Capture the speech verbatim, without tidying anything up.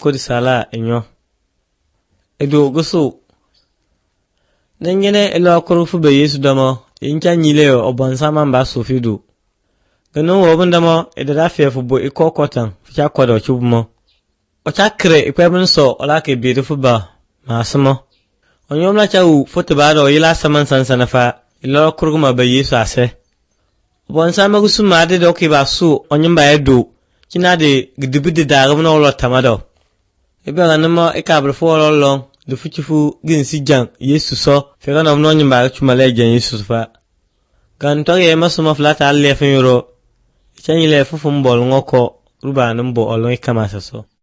kodi sala enyo edo goso nengene elo korufu be Yesu damo incha nyileo obansama mba sofidu gano wobundamo edada fefubo ikokotan ficha kwado chubumo ocha kre ikwebunso olake beautiful ba masimo onyomla chawu fotobado yila saman sansanafa ilo kuruguma be Yesu ase obansama gusuma ade doki basu onyimba edo kinade gidibide dagumno olo tamado ebe ganimo ikabru fo lolong du fuchifu ginsi jang Yesu so fega no no nyimba chumale jan Yesu fa gan to ye masuma flata alle fin yoro chanyi le fufu mbol ngoko ruba numbo olon ikamasa so